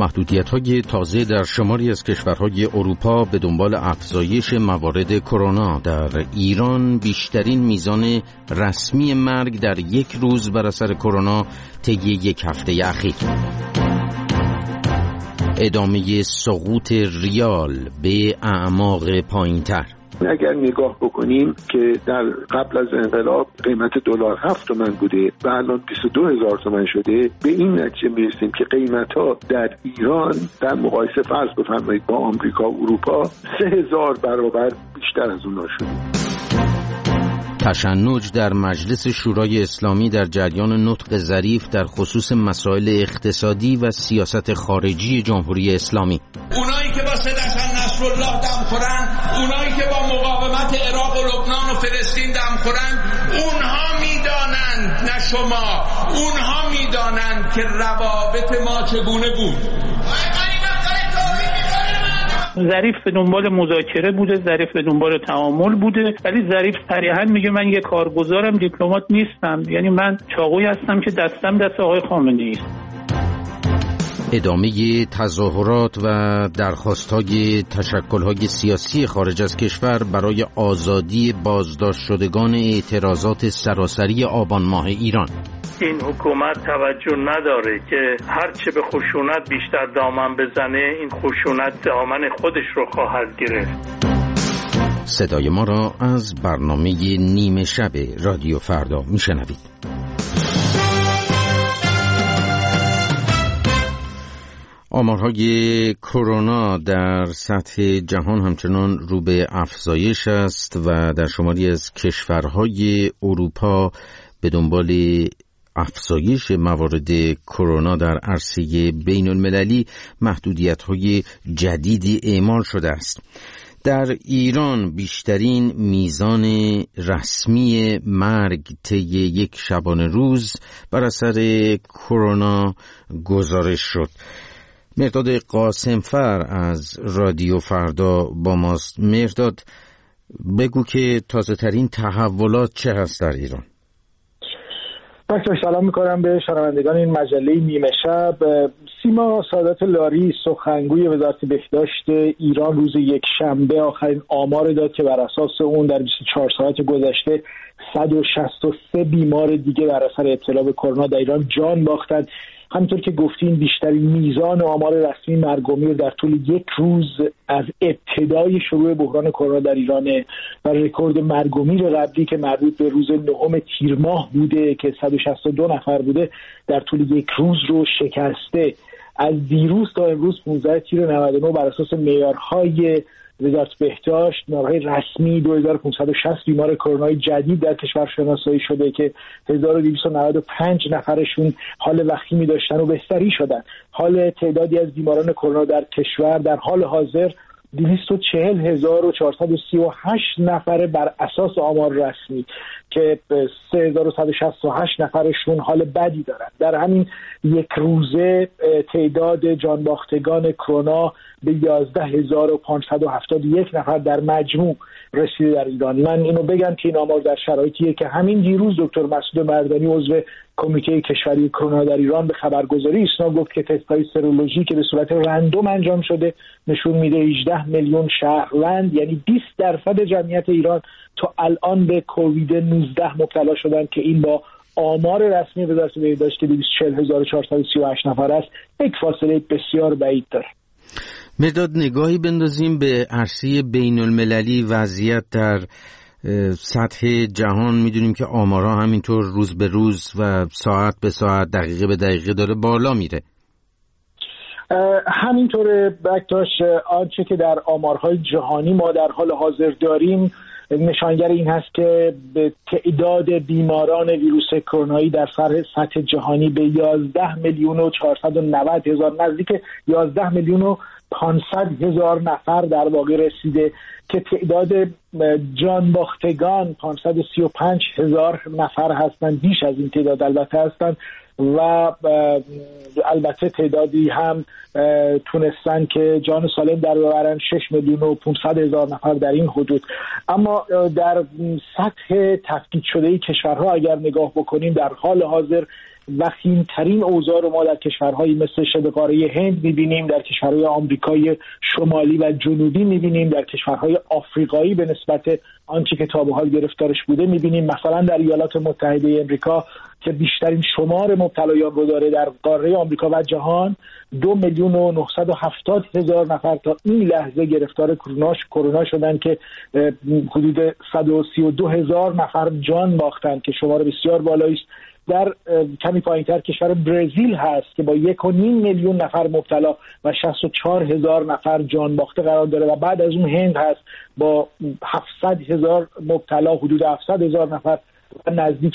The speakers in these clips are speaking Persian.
محدودیت‌های تازه در شماری از کشورهای اروپا به دنبال افزایش موارد کرونا. در ایران بیشترین میزان رسمی مرگ در یک روز بر اثر کرونا طی یک هفته اخیر. ادامه سقوط ریال به اعماق پایین‌تر. اگر نگاه بکنیم که در قبل از انقلاب قیمت دلار 7 تومن بوده و الان 22,000 تومن شده، به این نتیجه میرسیم که قیمت‌ها در ایران در مقایسه فرض بفرمایید با آمریکا و اروپا 3,000 برابر بیشتر از اونها شده. تشنج در مجلس شورای اسلامی در جریان نطق ظریف در خصوص مسائل اقتصادی و سیاست خارجی جمهوری اسلامی. اونایی که با سید حسن نصرالله دم خورن، اونایی که با مقاومت عراق و لبنان و فلسطین دم خورن، اونها میدانند، نه شما، اونها میدانند که روابط ما چگونه بود. ظریف به دنبال مذاکره بوده، ظریف به دنبال تعامل بوده، ولی ظریف صریحا میگه من یه کارگزارم، دیپلمات نیستم. یعنی من چاقویی هستم که دستم دست آقای خامنه‌ای است. ادامه تظاهرات و درخواست‌های تشکل‌های سیاسی خارج از کشور برای آزادی بازداشت شدگان اعتراضات سراسری آبان ماه ایران. این حکومت توجه نداره که هرچه به خشونت بیشتر دامن بزنه، این خشونت دامن خودش رو خواهد گرفت. صدای ما را از برنامه نیمه شب رادیو فردا میشنوید. آمارهای کرونا در سطح جهان همچنان رو به افزایش است و در شماری از کشورهای اروپا به دنبال افزایش موارد کرونا در عرصه بین المللی محدودیت‌های جدیدی اعمال شده است. در ایران بیشترین میزان رسمی مرگ طی یک شبانه روز بر اثر کرونا گزارش شد. مرداد قاسمفر از رادیو فردا با ماست. مرداد، بگو که تازه ترین تحولات چه هست در ایران؟ دکتر سلام میکنم به شنوندگان این مجله نیمه شب. سیما سعادت لاری سخنگوی وزارت بهداشت ایران روز یک شنبه آخرین آمار داد که بر اساس اون در 24 ساعت گذشته 163 بیمار دیگه بر اثر ابتلا به کرونا در ایران جان باختند. همونطور که گفتین بیشترین میزان آمار رسمی مرگ و میر در طول یک روز از ابتدای شروع بحران کرونا در ایران و رکورد مرگ و میر قبلی که مربوط به روز 9 تیر ماه بوده که 162 نفر بوده در طول یک روز رو شکسته. از دیروز تا امروز 15 تیر 99 بر اساس معیارهای وزارت بهداشت، معیارهای رسمی 2560 بیمار کرونا جدید در کشور شناسایی شده که 1295 نفرشون حال وخیمی داشتن و بستری شدن. حال تعدادی از بیماران کرونا در کشور در حال حاضر 240,438 نفره بر اساس آمار رسمی که 3168 نفرشون حال بدی دارن. در همین یک روزه تعداد جانباختگان کرونا به 11,571 نفر در مجموع رسیده در ایران. من اینو بگم که این آمار در شرایطیه که همین دیروز دکتر مسعود مردانی عضو کمیته کشوری کرونا در ایران به خبرگزاری ایسنا گفت که تست‌های سرولوژی که به صورت رندوم انجام شده نشون میده 18 میلیون شهروند، یعنی 20% جمعیت ایران تا الان به کووید 19 مبتلا شدن که این با آمار رسمی وزارت بهداشت که 240,438 نفر است یک فاصله بسیار بعید داره. مرداد، نگاهی بندازیم به عرصه بین المللی. وضعیت در سطح جهان میدونیم که آمارها همینطور روز به روز و ساعت به ساعت، دقیقه به دقیقه داره بالا میره. همینطور بکتاش، آنچه که در آمارهای جهانی ما در حال حاضر داریم نشانگر این هست که به تعداد بیماران ویروس کرونایی در سطح جهانی به 11,490,000 نزدیک 11,500,000 نفر در واقع رسیده که تعداد جانباختگان 535,000 نفر هستند، بیش از این تعداد البته هستند و البته تعدادی هم تونستن که جان سالم در ببرن، 6,500,000 نفر در این حدود. اما در سطح تفکیک شده کشورها اگر نگاه بکنیم، در حال حاضر وخیم‌ترین اوضاع رو ما در کشورهایی مثل شبه قاره هند می‌بینیم، در کشورهای آمریکای شمالی و جنوبی می‌بینیم، در کشورهای آفریقایی به نسبت آنچه که تا به حال گرفتارش بوده می‌بینیم. مثلا در ایالات متحده آمریکا که بیشترین شمار مبتلایان رو داره در قاره آمریکا و جهان، 2,970,000 نفر تا این لحظه گرفتار کرونا شدن که حدود 132,000 نفر جان باختن که شمار بسیار بالایی است. در کمی پایین‌تر کشور برزیل هست که با 1.5 میلیون نفر مبتلا و 64,000 نفر جان باخته قرار داره و بعد از اون هند هست با 700,000 مبتلا، حدود 700,000 نفر و نزدیک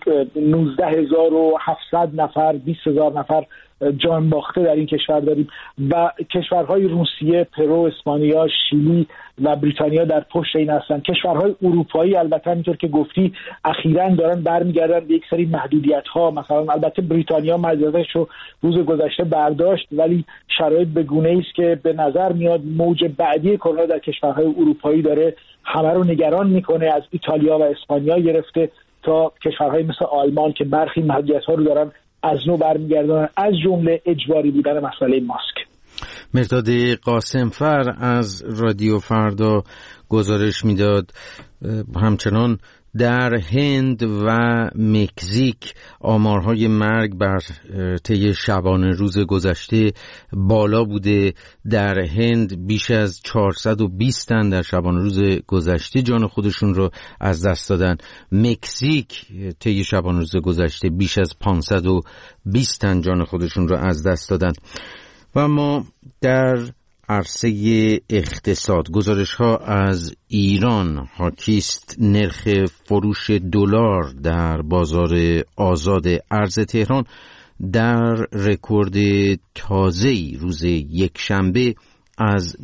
19,700 نفر، 20,000 نفر جان باخته در این کشور داریم و کشورهای روسیه، پرو، اسپانیا، شیلی و بریتانیا در پشت این هستن. کشورهای اروپایی البته همینطور که گفتی اخیراً دارن برمیگردن به یک سری محدودیت‌ها. مثلا البته بریتانیا محدودیتش رو روز گذشته برداشت، ولی شرایط به گونه‌ای است که به نظر میاد موج بعدی کرونا در کشورهای اروپایی داره همه رو نگران میکنه، از ایتالیا و اسپانیا گرفته تا کشورهای مثل آلمان که برخی محدودیت‌ها رو دارن از نو برمیگردن، از جمله اجباری بودن مسئله ماسک. مرداد قاسمفر از رادیو فردا گزارش میداد همچنان در هند و مکزیک آمارهای مرگ بر طی شبانه روز گذشته بالا بوده. در هند بیش از 420 تن در شبانه روز گذشته جان خودشون رو از دست دادن. مکزیک طی شبانه روز گذشته بیش از 520 تن جان خودشون رو از دست دادن. و ما در عرصه اقتصاد گزارش ها از ایران حاکیست نرخ فروش دلار در بازار آزاد ارز تهران در رکورد تازه‌ای روز یکشنبه از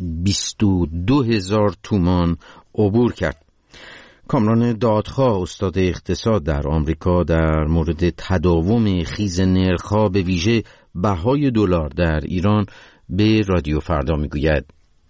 22,000 تومان عبور کرد. کامران دادخواه استاد اقتصاد در آمریکا در مورد تداوم خیز نرخ‌ها به ویژه بهای دلار در ایران به رادیو فردا میگوید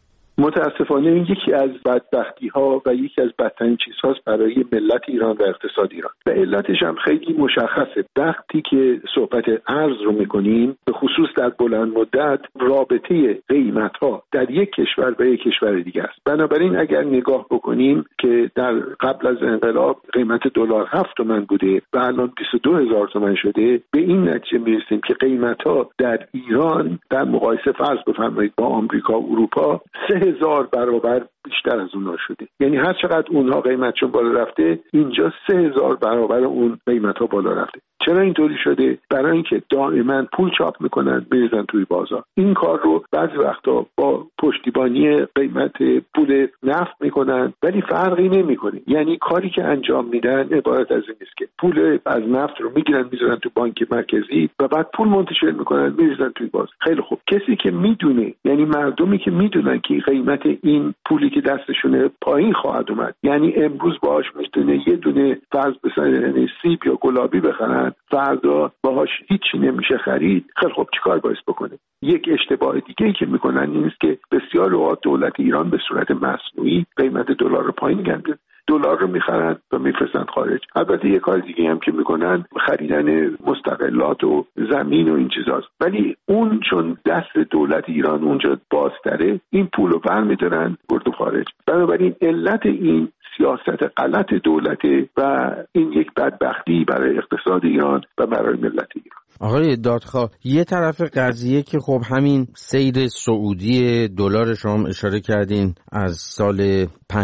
متاسفانه این یکی از بدبختی‌ها و یکی از بدترین چیزهاست برای ملت ایران و اقتصاد ایران و علتش هم خیلی مشخصه. وقتی که صحبت ارز رو می‌کنیم به خصوص در بلند مدت رابطه قیمت‌ها در یک کشور و یک کشور دیگه است. بنابراین اگر نگاه بکنیم که در قبل از انقلاب قیمت دلار 7 تومن بوده و الان 22,000 تومن شده، به این نتیجه می‌رسیم که قیمت‌ها در ایران در مقایسه فرض بفرمایید با آمریکا و اروپا 3,000 برابر بیشتر از اونها شده. یعنی هر چقدر اونها قیمتشون بالا رفته، اینجا 3,000 برابر اون قیمت‌ها بالا رفته. چرا اینطوری شده؟ برای اینکه دائما پول چاپ میکنن میریزن توی بازار. این کار رو بعضی وقتا با پشتیبانی قیمت پول نفت میکنن ولی فرقی نمیکنه. یعنی کاری که انجام میدن عبارت از این است که پول از نفت رو میگیرن میذارن تو بانک مرکزی و بعد پول منتشر میکنن میریزن توی بازار. خیلی خوب، کسی که میدونه، یعنی مردمی که میدونن که قیمت این پولی که دستشونه پایین خواهد اومد، یعنی امروز باهاش میتونه یه دونه فرض بسازن سیب یا گلابی بخرن، فردا باهاش هیچی نمیشه خرید. خیلی خب چیکار باید بکنه؟ یک اشتباه دیگه ای که میکنن این است که بسیار اوقات دولت ایران به صورت مصنوعی قیمت دلار رو پایین می‌گیره، دلار رو میخرن و میفرستن خارج. البته یه کار دیگه هم که میکنن خریدن مستقلات و زمین و این چیزاست، ولی اون چون دست دولت ایران اونجا بازتره این پول رو برمیدارن برد خارج. بنابراین علت این سیاست غلط دولته و این یک بدبختی برای اقتصاد ایران و برای ملت ایران. آقای دادخواه، یه طرف قضیه که خب همین سیر صعودی دلار شما اشاره کردین از سال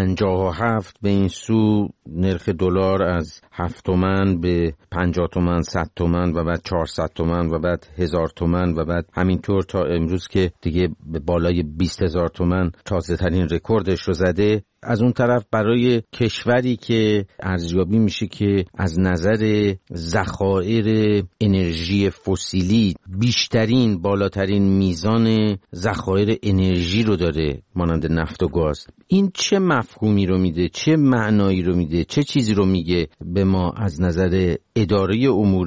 57 به این سو نرخ دلار از 7 تومن به 50 تومن، 100 تومن و بعد 400 تومن و بعد 1000 تومن و بعد همینطور تا امروز که دیگه به بالای 20,000 تومن تازه ترین رکوردش رو زده. از اون طرف برای کشوری که ارزیابی میشه که از نظر ذخایر انرژی فسیلی بیشترین بالاترین میزان ذخایر انرژی رو داره مانند نفت و گاز، این چه مفهومی رو میده، چه معنایی رو میده، چه چیزی رو میگه به ما از نظر اداره امور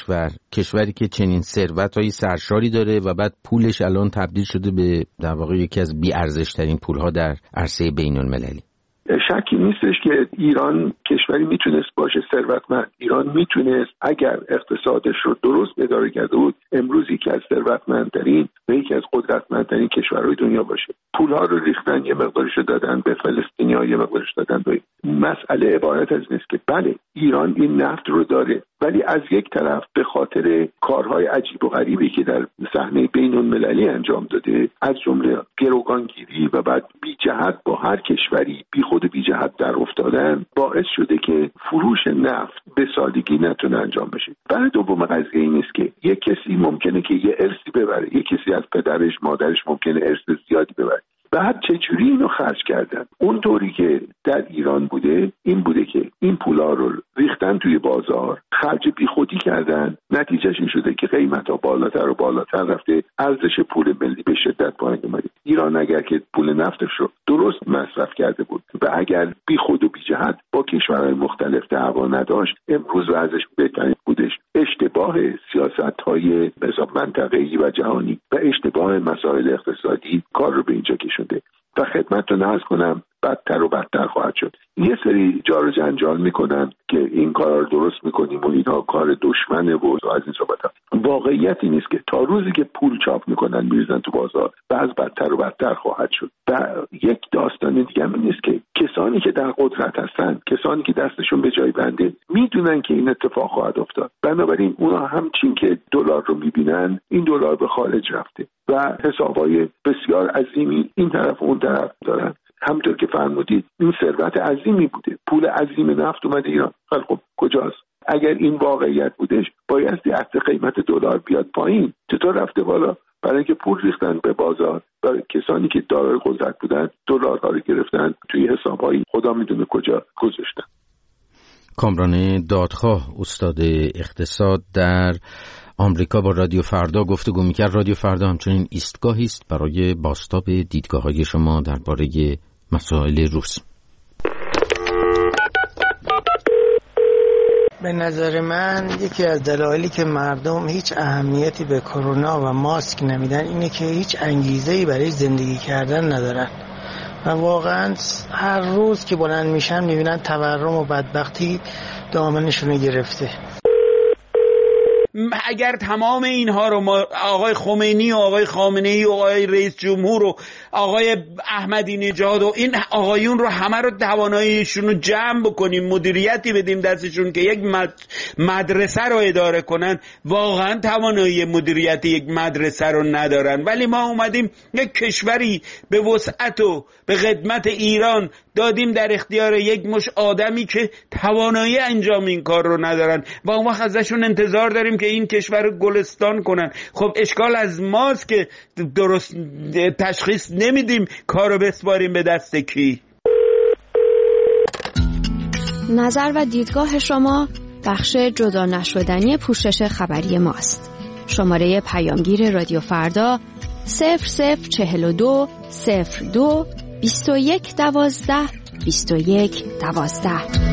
کشوری که چنین ثروت‌های سرشاری داره و بعد پولش الان تبدیل شده به در واقع یکی از بی‌ارزش‌ترین پول‌ها در عرصه بین‌المللی؟ شکی نیستش که ایران کشوری میتونست باشه ثروتمند. ایران میتونست اگر اقتصادش رو درست اداره کرده بود امروز یکی از ثروتمندترین و یکی از قدرتمندترین کشورهای دنیا باشه. پولها رو ریختن، یه مقدارش دادن به فلسطینی‌ها، یه مقدارش دادن به مسئله عبارت از نیست که بله ایران این نفت رو داره، ولی از یک طرف به خاطر کارهای عجیب و غریبی که در صحنه بین‌المللی انجام داده، از جمله گروگانگیری و بعد بی جهت با هر کشوری بی خود بی جهت در افتادن، باعث شده که فروش نفت به سادگی نتونه انجام بشه. برای دوم قضیه این است که یک کسی ممکنه که یه ارثی ببره، یک کسی از پدرش مادرش ممکنه ارث زیادی ببره، بعد چجوری اینو خرج کردن. اون طوری که در ایران بوده این بوده که این پولا رو ریختن توی بازار، خرج بیخودی کردن، نتیجهش این شده که قیمت‌ها بالاتر و بالاتر رفته، ارزش پول ملی به شدت پایین اومده. ایران اگر که پول نفتش رو درست مصرف کرده بود و اگر بیخود و بی‌جهت با کشورهای مختلف دعوا نداشت، امروز ازش بهترین بودش. اشتباه سیاست‌های منطقه‌ای و جهانی و اشتباه مسائل اقتصادی کار رو به اینجا کشونده و خدمتتون عرض کنم بدتر و بدتر خواهد شد. یه سری جار و جنجال میکنن که این کار رو درست میکنیم و اینها کار دشمنه و از این صحبت‌ها. واقعیت این است که تا روزی که پول چاپ میکنن میریزن تو بازار بعض بدتر و بدتر خواهد شد. و یک داستان دیگه این است که کسانی که در قدرت هستن، کسانی که دستشون به جای بنده، میدونن که این اتفاق خواهد افتاد. بنابراین اونا همچین که دلار رو میبینن این دلار به خارج رفته و حسابای بسیار عظیمی این طرف و اون طرف دارن. همونطور که فرمودید این ثروت عظیمی بوده، پول عظیم نفت اومده ایران. خب کجاست؟ اگر این واقعیت بودش بایستی حتی قیمت دلار بیاد پایین. چطور رفته بالا؟ برای اینکه پول ریختن به بازار و کسانی که دارای قدرت بودن دلارها رو گرفتن توی حسابهای خدا میدونه کجا گذاشتن. کامران دادخواه، استاد اقتصاد، در آمریکا با رادیو فردا گفتگو می‌کرد. رادیو فردا همچنین ایستگاهی است برای بازتاب دیدگاه‌های شما درباره مسائل روز. به نظر من یکی از دلایلی که مردم هیچ اهمیتی به کرونا و ماسک نمیدن اینه که هیچ انگیزه‌ای برای زندگی کردن ندارن و واقعا هر روز که بلند میشن میبینن تورم و بدبختی دامنشون گرفته. اگر تمام اینها رو ما آقای خمینی و آقای خامنه‌ای و آقای رئیس جمهور و آقای احمدی نژاد و این آقایون رو همه رو تواناییشون رو جمع بکنیم، مدیریتی بدیم دستشون که یک مدرسه رو اداره کنن، واقعا توانایی مدیریت یک مدرسه رو ندارن. ولی ما اومدیم یک کشوری به وسعت و به خدمت ایران دادیم در اختیار یک مش آدمی که توانایی انجام این کار رو ندارن و اون وقت ازشون انتظار داریم که این کشور رو گلستان کنن. خب اشکال از ماست که درست تشخیص نمیدیم کارو بسپاریم به دست کی. نظر و دیدگاه شما بخش جدا نشدنی پوشش خبری ماست. شماره پیامگیر رادیو فردا 0042 02 21 12 21 12.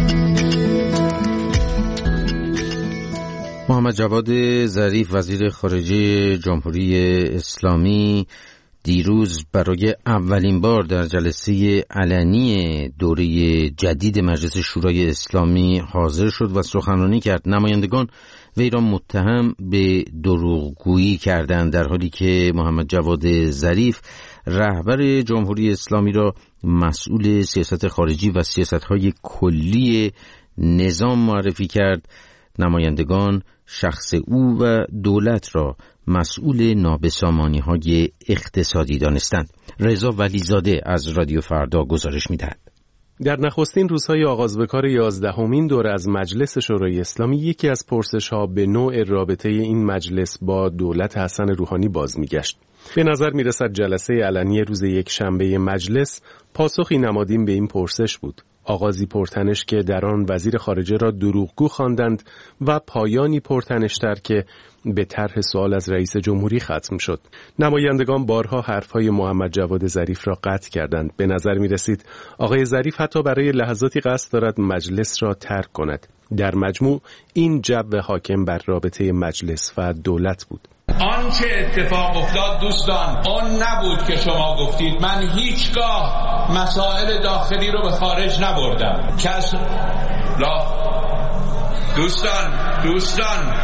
محمد جواد ظریف وزیر خارجه جمهوری اسلامی دیروز برای اولین بار در جلسه علنی دوره جدید مجلس شورای اسلامی حاضر شد و سخنرانی کرد. نمایندگان وی را متهم به دروغگویی کردند، در حالی که محمد جواد ظریف رهبر جمهوری اسلامی را مسئول سیاست خارجی و سیاست‌های کلی نظام معرفی کرد. نمایندگان شخص او و دولت را مسئول نابسامانی‌های اقتصادی دانستند. رضا ولیزاده از رادیو فردا گزارش می‌دهد. در نخستین روزهای آغاز به کار 11مین دوره از مجلس شورای اسلامی یکی از پرسش‌ها به نوع رابطه این مجلس با دولت حسن روحانی باز می‌گشت. به نظر می‌رسد جلسه علنی روز یک شنبه مجلس پاسخی نمادین به این پرسش بود. آغازی پرتنش که در آن وزیر خارجه را دروغگو خواندند و پایانی پرتنش‌تر که به طرح سوال از رئیس جمهوری ختم شد. نمایندگان بارها حرفهای محمد جواد ظریف را قطع کردند. به نظر می رسید آقای ظریف حتی برای لحظاتی قصد دارد مجلس را ترک کند. در مجموع این جو حاکم بر رابطه مجلس و دولت بود. آنچه اتفاق افتاد دوستان اون نبود که شما گفتید. من هیچگاه مسائل داخلی رو به خارج نبردم. دوستان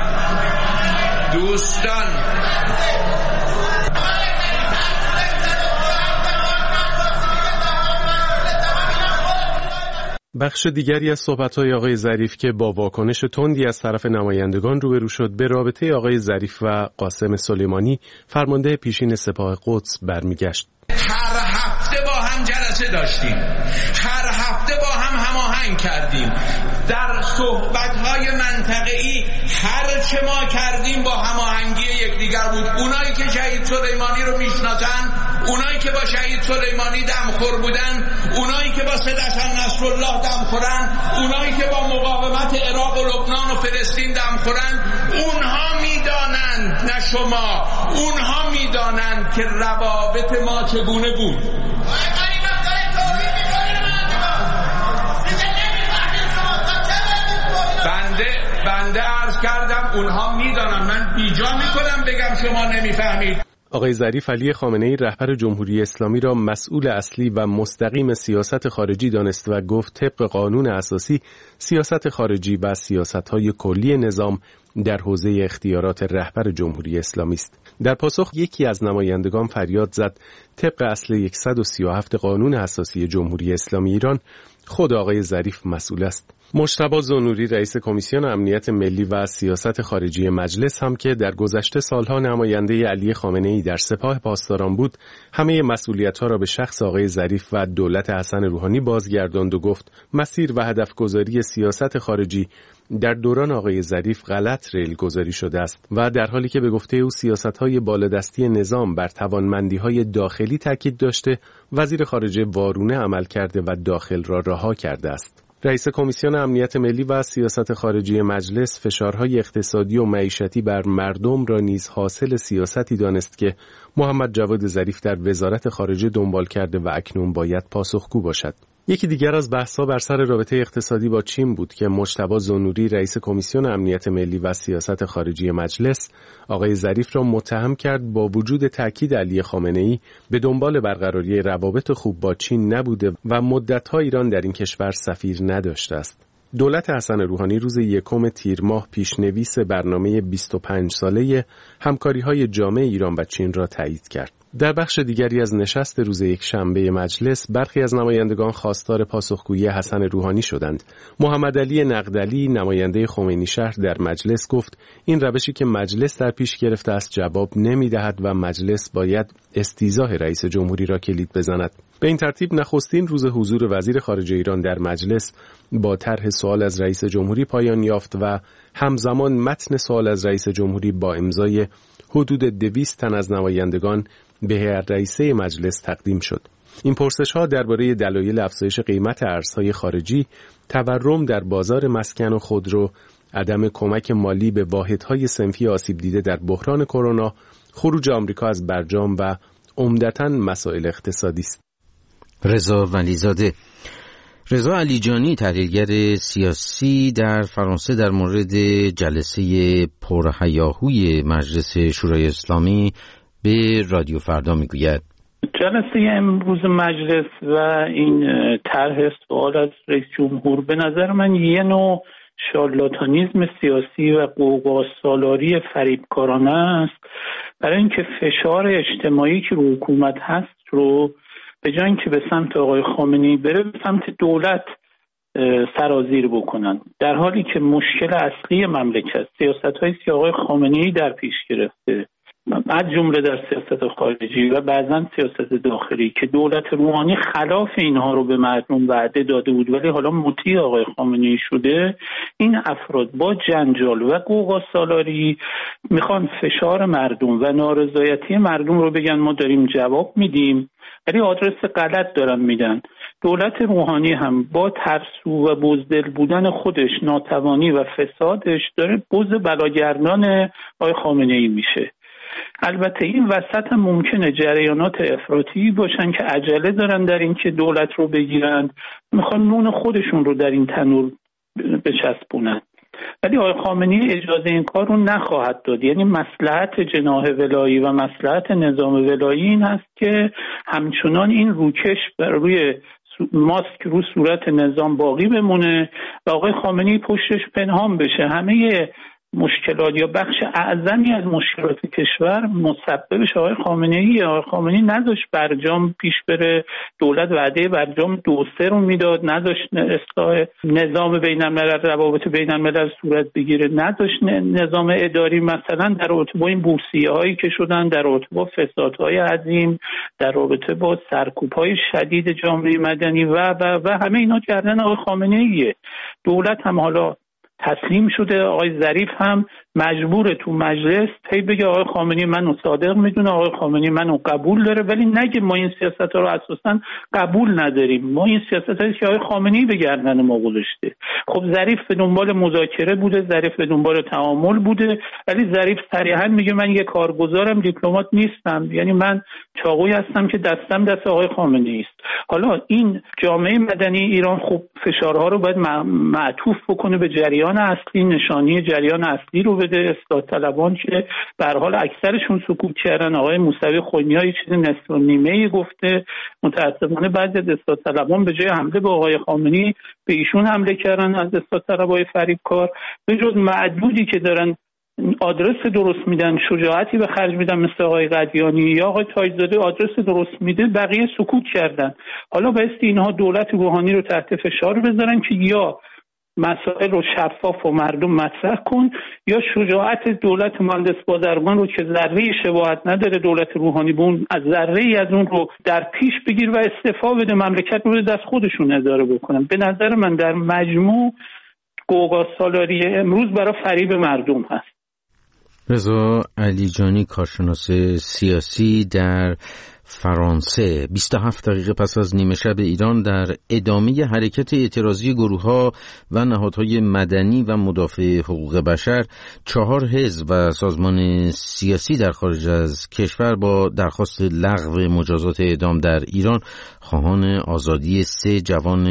بخش دیگری از صحبت‌های آقای ظریف که با واکنش تندی از طرف نمایندگان روبرو شد به رابطه آقای ظریف و قاسم سلیمانی فرمانده پیشین سپاه قدس برمیگشت. هر هفته با هم جلسه داشتیم، هر هفته با هم هماهنگ کردیم، در صحبت‌های منطقه‌ای هر چه ما کردیم با هماهنگی یکدیگر بود. اونایی که شهید سلیمانی رو میشناسن، اونایی که با شهید سلیمانی دمخور بودن، اونایی که با سید حسن نصرالله دمخورن، اونایی که با مقاومت عراق و لبنان و فلسطین دمخورن، اونها میدانند، نه شما، اونها میدانند که روابط ما چگونه بود. بنده عرض کردم اونها میدانن، من بیجا میکنم بگم شما نمیفهمید. آقای ظریف علی خامنه‌ای رهبر جمهوری اسلامی را مسئول اصلی و مستقیم سیاست خارجی دانست و گفت طبق قانون اساسی سیاست خارجی و سیاست‌های کلی نظام در حوزه اختیارات رهبر جمهوری اسلامی است. در پاسخ یکی از نمایندگان فریاد زد طبق اصل 137 قانون اساسی جمهوری اسلامی ایران خود آقای ظریف مسئول است. مجتبی زنوری رئیس کمیسیون امنیت ملی و سیاست خارجی مجلس هم که در گذشته سالها نماینده علی خامنه‌ای در سپاه پاسداران بود، همه مسئولیت‌ها را به شخص آقای ظریف و دولت حسن روحانی بازگرداند و گفت مسیر و هدفگذاری سیاست خارجی در دوران آقای ظریف غلط ریل گذاری شده است و در حالی که به گفته او سیاست‌های بالادستی نظام بر توانمندی‌های داخلی تاکید داشته، وزیر خارجه وارونه عمل کرده و داخل را رها کرده است. رئیس کمیسیون امنیت ملی و سیاست خارجی مجلس فشارهای اقتصادی و معیشتی بر مردم را نیز حاصل سیاستی دانست که محمد جواد ظریف در وزارت خارجه دنبال کرده و اکنون باید پاسخگو باشد. یکی دیگر از بحث‌ها بر سر رابطه اقتصادی با چین بود که مجتبی زنوری رئیس کمیسیون امنیت ملی و سیاست خارجی مجلس آقای ظریف را متهم کرد با وجود تاکید علی خامنه‌ای به دنبال برقراری روابط خوب با چین نبوده و مدت‌ها ایران در این کشور سفیر نداشته است. دولت حسن روحانی روز 1 تیر ماه پیشنویس برنامه 25 ساله همکاری‌های جامع ایران و چین را تایید کرد. در بخش دیگری از نشست روز یکشنبه مجلس برخی از نمایندگان خواستار پاسخگویی حسن روحانی شدند. محمد علی نقدلی نماینده خمینی شهر در مجلس گفت این روشی که مجلس در پیش گرفته است جواب نمی‌دهد و مجلس باید استیضاح رئیس جمهوری را کلید بزند. به این ترتیب نخستین روز حضور وزیر خارجه ایران در مجلس با طرح سوال از رئیس جمهوری پایان یافت و همزمان متن سوال از رئیس جمهوری با امضای حدود 200 تن از نمایندگان به هیئت رئیسه مجلس تقدیم شد. این پرسش‌ها درباره دلایل افزایش قیمت ارزهای خارجی، تورم در بازار مسکن و خودرو، عدم کمک مالی به واحدهای صنفی آسیب دیده در بحران کرونا، خروج آمریکا از برجام و عمدتاً مسائل اقتصادی است. رضا ولیزاده. رضا علیجانی تحلیلگر سیاسی در فرانسه در مورد جلسه پرهیاهوی مجلس شورای اسلامی به رادیو فردا میگوید جلسه امروز مجلس و این طرح سوال از رئیس جمهور به نظر من یه نوع شارلاتانیزم سیاسی و قوقاسالاری فریبکارانه است برای اینکه فشار اجتماعی که رو حکومت هست رو به جای اینکه به سمت آقای خامنه‌ای بره به سمت دولت سرازیر بکنن، در حالی که مشکل اصلی مملکت سیاست‌هایی که آقای خامنه‌ای در پیش گرفته از جمله در سیاست خارجی و بعضاً سیاست داخلی که دولت روحانی خلاف اینها رو به مردم وعده داده بود ولی حالا مطیع آقای خامنه‌ای شده، این افراد با جنجال و قوقاسالاری میخوان فشار مردم و نارضایتی مردم رو بگن ما داریم جواب میدیم ولی آدرس غلط دارن میدن. دولت روحانی هم با ترسو و بزدل بودن خودش، ناتوانی و فسادش داره بز بلاگردان آقای خامنه‌ای میشه. البته این وسط هم ممکنه جریانات افراطی باشن که عجله دارن در این که دولت رو بگیرن، میخوان نون خودشون رو در این تنور بچسبونن، ولی آقای خامنه‌ای اجازه این کار رو نخواهد داد. یعنی مصلحت جناح ولایی و مصلحت نظام ولایی این هست که همچنان این روکش بر روی ماسک رو صورت نظام باقی بمونه و آقای خامنه‌ای پشتش پنهان بشه. همه مشکلات یا بخش اعظمی از مشکلات کشور مسببش آقای خامنه‌ای. آقای خامنه‌ای نذاشت برجام پیش بره، دولت وعده برجام 2-3 رو میداد، نذاشت اصلاح نظام بین‌الملل، روابط بین‌الملل صورت بگیره، نذاشت نظام اداری مثلا در رابطه با این بورسیه‌هایی که شدن، در رابطه با فسادهای عظیم، در رابطه با سرکوب‌های شدید جامعه مدنی و همه اینا کردن آقای خامنه‌ایه. دولت هم حالا تسلیم شده، آقای ظریف هم مجبور تو مجلس هی بگه آقای خامنه‌ای منو صادق میدونه، آقای خامنه‌ای منو قبول داره، ولی نگه ما این سیاست‌ها رو اساساً قبول نداریم، ما این سیاستایی که آقای خامنه‌ای به گردن ما گذاشته. خب ظریف به دنبال مذاکره بوده، ظریف به دنبال تعامل بوده، ولی ظریف صریحاً میگه من یه کارگزارم، دیپلمات نیستم، یعنی من چاقویی هستم که دستم دست آقای خامنه‌ای است. حالا این جامعه مدنی ایران خب فشارها رو باید معطوف بکنه به جریان اصلی، نشانی جریان اصلی رو بده. اصلاح طلبان که به هر حال اکثرشون سکوت کردن، آقای موسوی خمینی یه چیز نصف و نیمه‌ای گفته، متأسفانه بعضی از اصلاح طلبان به جای حمله به آقای خامنه‌ای به ایشون حمله کردن از اصلاح طلبای فریبکار. به جز معدودی که دارن آدرس درست میدن، شجاعتی به خرج میدن مثل آقای قدیانی یا آقای تاج‌زاده آدرس درست میده، بقیه سکوت کردن. حالا بایستی اینها دولت روحانی رو تحت فشار بذارن که یا مسائل رو شفاف و مردم مطرح کن، یا شجاعت دولت مهندس بازرگان رو که ذره‌ای شباهت نداره دولت روحانی به اون، از ذره‌ای از اون رو در پیش بگیر و استعفا بده، مملکت رو دست خودشون اداره بکنن. به نظر من در مجموع گوگا سالاری امروز برای فریب مردم هست. رضا علیجانی، کارشناس سیاسی در فرانسه. 27 دقیقه پس از نیمه شب ایران، در ادامه حرکت اعتراضی گروه‌ها و نهادهای مدنی و مدافع حقوق بشر، 4 حزب و سازمان سیاسی در خارج از کشور با درخواست لغو مجازات اعدام در ایران خواهان آزادی 3 جوان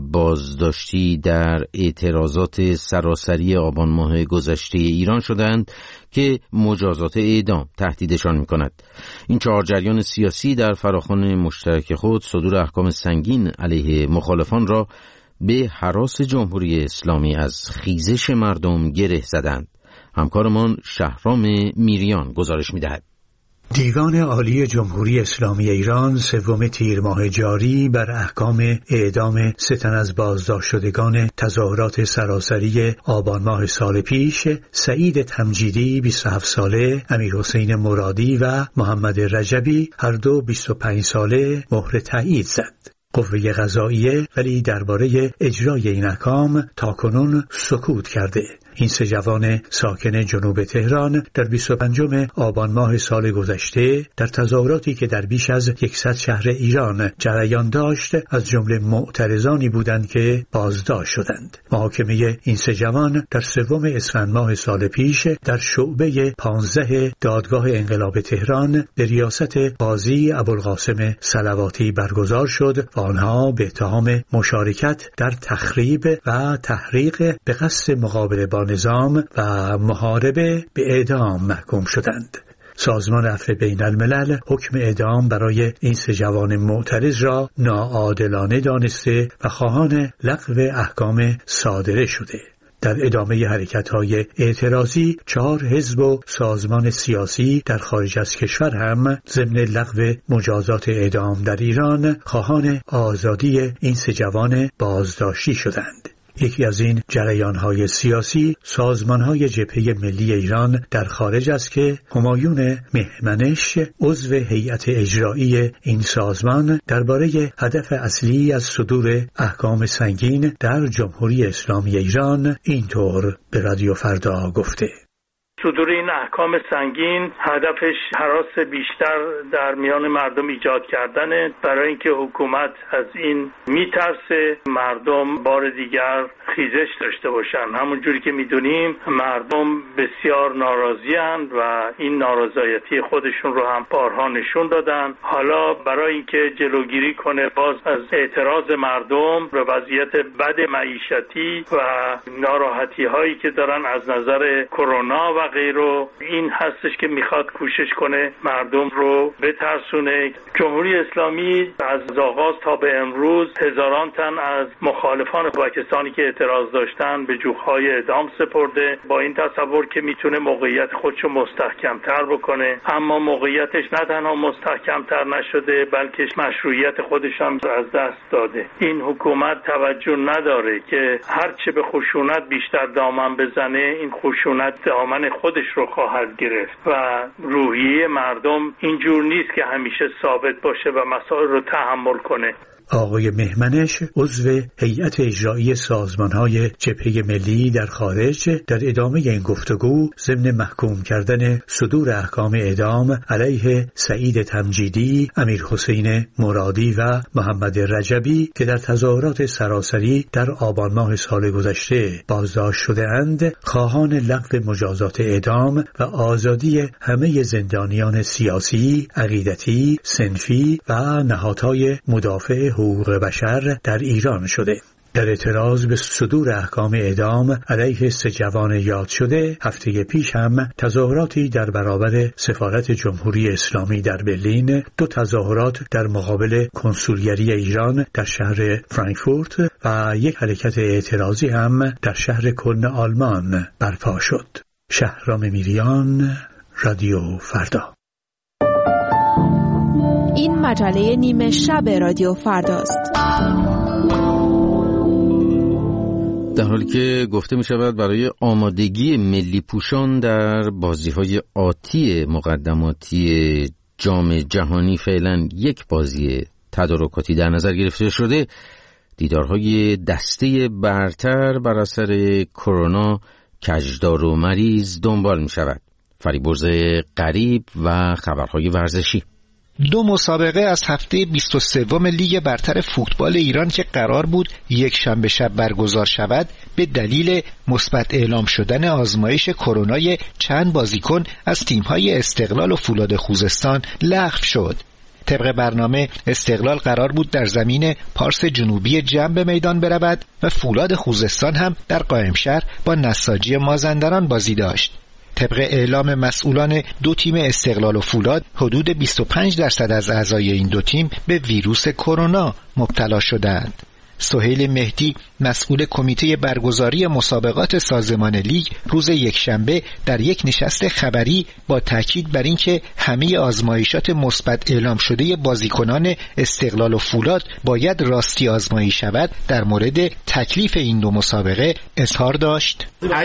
بازداشتی در اعتراضات سراسری آبان ماه گذشته ایران شدند که مجازات اعدام تهدیدشان می‌کند. این 4 جریان سیاسی در فراخوان مشترک خود صدور احکام سنگین علیه مخالفان را به هراس جمهوری اسلامی از خیزش مردم گره زدند. همکارمان شهرام میریان گزارش می‌دهد. دیوان عالی جمهوری اسلامی ایران 3 تیر ماه جاری بر احکام اعدام 3 تن از بازداشت شدگان تظاهرات سراسری آبان ماه سال پیش، سعید تمجیدی 27 ساله، امیرحسین مرادی و محمد رجبی هر دو 25 ساله مهر تایید زد. قوه قضاییه ولی درباره اجرای این احکام تاکنون سکوت کرده. این 3 جوان ساکن جنوب تهران در 25 آبان ماه سال گذشته در تظاهراتی که در بیش از 100 شهر ایران جریان داشت از جمله معترضانی بودند که بازداشت شدند. محاکمه این 3 جوان در 3 اسفند ماه سال پیش در شعبه 15 دادگاه انقلاب تهران به ریاست قاضی ابوالقاسم صلواتی برگزار شد و آنها به اتهام مشارکت در تخریب و تحریق به قصد مقابله با نظام و محاربه به اعدام محکوم شدند. سازمان عفو بین الملل حکم اعدام برای این 3 جوان معترض را ناعادلانه دانسته و خواهان لغو احکام صادره شده. در ادامه حرکت‌های اعتراضی 4 حزب و سازمان سیاسی در خارج از کشور هم ضمن لغو مجازات اعدام در ایران خواهان آزادی این 3 جوان بازداشتی شدند. یکی از این جریان‌های سیاسی سازمان‌های جبهه ملی ایران در خارج است که همایون مهمنش عضو هیئت اجرایی این سازمان درباره هدف اصلی از صدور احکام سنگین در جمهوری اسلامی ایران اینطور به رادیو فردا گفته: صدور این احکام سنگین هدفش هراس بیشتر در میان مردم ایجاد کردنه، برای اینکه حکومت از این میترسه مردم بار دیگر خیزش داشته باشن. همون جوری که میدونیم مردم بسیار ناراضی‌اند و این نارضایتی خودشون رو هم بارها نشون دادن. حالا برای اینکه جلوگیری کنه باز از اعتراض مردم به وضعیت بد معیشتی و ناراحتی هایی که دارن از نظر کرونا و غیره، این هستش که میخواد کوشش کنه مردم رو بترسونه. جمهوری اسلامی از آغاز تا به امروز هزاران تن از مخالفان پاکستانی که اعتراض داشتن به جوخهای اعدام سپرده، با این تصور که میتونه موقعیت خودشو مستحکمتر بکنه. اما موقعیتش نه تنها مستحکمتر نشده بلکه مشروعیت خودش هم از دست داده. این حکومت توجه نداره که هرچه به خشونت بیشتر دامن بزنه این خشونت دامن خودش رو خواهد گرفت و روحیه مردم اینجور نیست که همیشه ثابت باشه و مسائل رو تحمل کنه. آقای مهمنش عضو هیئت اجرایی سازمان‌های جبهه ملی در خارج در ادامه این گفتگو ضمن محکوم کردن صدور احکام اعدام علیه سعید تمجیدی، امیر حسین مرادی و محمد رجبی که در تظاهرات سراسری در آبان ماه سال گذشته بازداشت شده‌اند، خواهان لغو مجازات اعدام و آزادی همه زندانیان سیاسی، عقیدتی، صنفی و نهادهای مدافع حقوق بشر در ایران شده. در اعتراض به صدور احکام اعدام علیه 3 جوان یاد شده، هفته پیش هم تظاهراتی در برابر سفارت جمهوری اسلامی در برلین، 2 تظاهرات در مقابل کنسولگری ایران در شهر فرانکفورت و یک حرکت اعتراضی هم در شهر کلن آلمان برپا شد. شهرام میریان، رادیو فردا. این مجله نیمه شب رادیو فرداست. در حالی که گفته می شود برای آمادگی ملی پوشان در بازی‌های آتی مقدماتی جام جهانی فعلا یک بازی تدارکاتی در نظر گرفته شده، دیدارهای دسته برتر بر اثر کرونا کجدار و مریض دنبال می شود. فریبرز غریب و خبرهای ورزشی. 2 مسابقه از هفته 23 لیگ برتر فوتبال ایران که قرار بود یک شنبه شب برگزار شود، به دلیل مثبت اعلام شدن آزمایش کرونای چند بازیکن از تیم‌های استقلال و فولاد خوزستان لغو شد. طبق برنامه استقلال قرار بود در زمین پارس جنوبی جم به میدان برود و فولاد خوزستان هم در قائمشهر با نساجی مازندران بازی داشت. طبق اعلام مسئولان 2 تیم استقلال و فولاد، حدود 25% از اعضای این 2 تیم به ویروس کرونا مبتلا شدند. سهیل مهدی، مسئول کمیته برگزاری مسابقات سازمان لیگ، روز یکشنبه در یک نشست خبری با تاکید بر اینکه همه آزمایشات مثبت اعلام شده بازیکنان استقلال و فولاد باید راستی آزمایی شود، در مورد تکلیف این 2 مسابقه اظهار داشت.